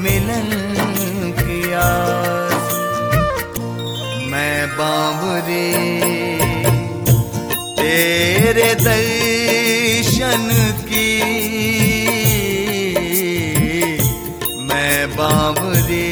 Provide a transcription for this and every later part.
मिलन की आस। मैं बांवरे तेरे दर्शन की, मैं बांवरे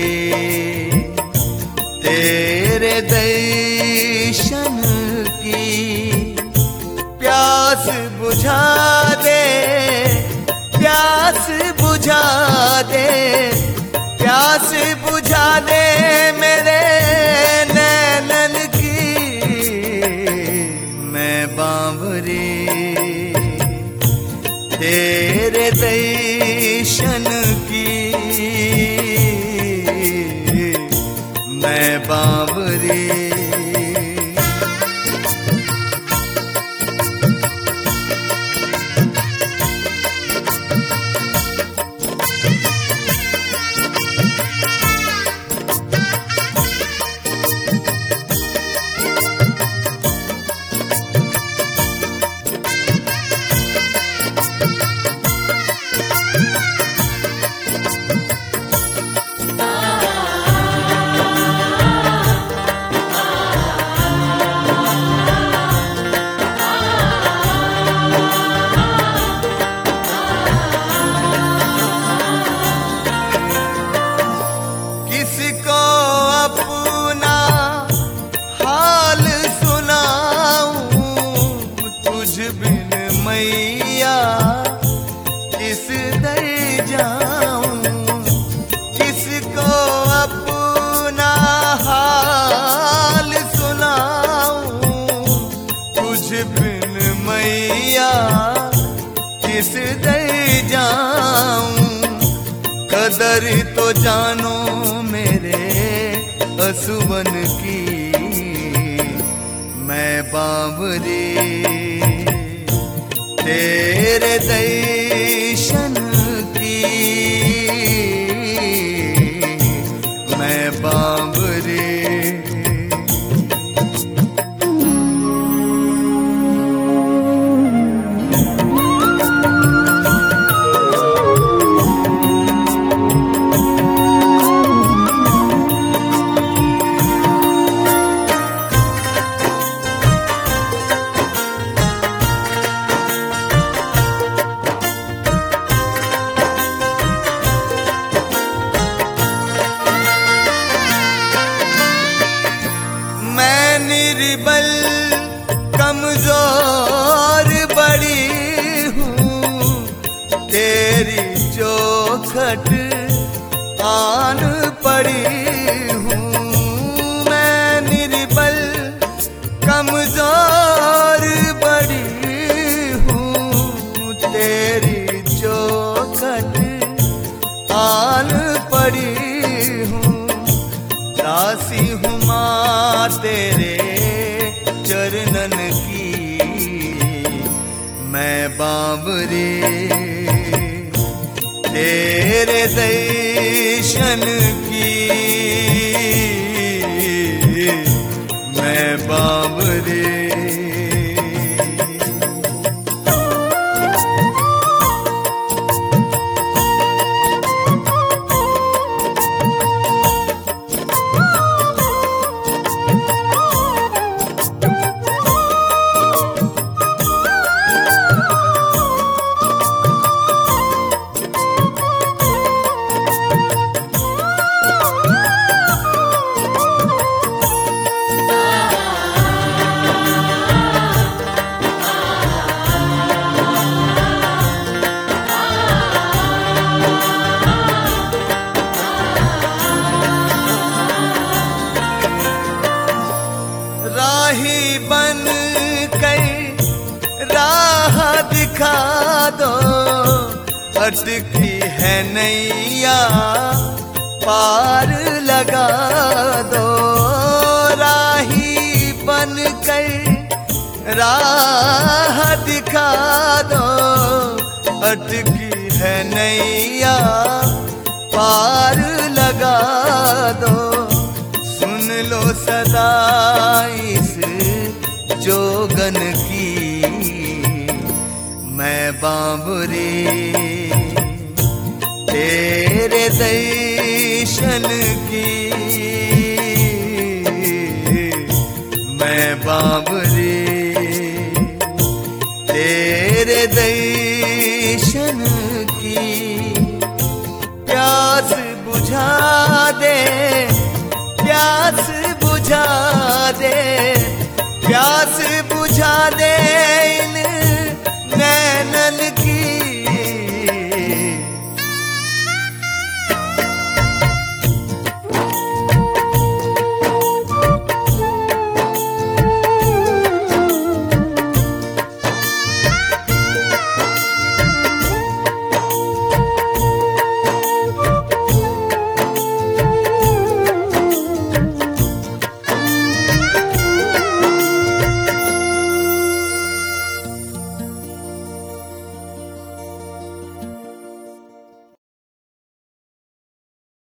तेरे दर्शन की। प्यास बुझा दे, प्यास बुझा दे, प्यास बुझा दे मेरे नैनन की। मैं बांवरे तेरे दर्शन की, मैं बांवरे। मैया किस दर जाऊं, किसको अपना हाल सुनाऊं। तुझ बिन मैया किस दर जाऊं। कदर तो जानो मेरे असुवन की, मैं बांवरे तेरे दर्शन की, मैं बांवरे। निर्बल कमजोर बड़ी हूँ, तेरी चौखट आन पड़ी हूँ। मैं निर्बल कमजोर बड़ी हूँ, तेरी चौखट आन पड़ी हूँ। दासी हूँ माँ तेरे चरणन की, मैं बांवरे तेरे दर्शन की, मैं बांवरे। राही बन कर राह दिखा दो, अटकी है नैया पार लगा दो। राही बन कर राह दिखा दो, अटकी है नैया पार लगा दो। सुन लो सदा इस जोगन की, मैं बांवरे तेरे दर दर्शन की मैं बावरे तेरे दर्शन की प्यास बुझा दे प्यास बुझा दे प्यास बुझा दे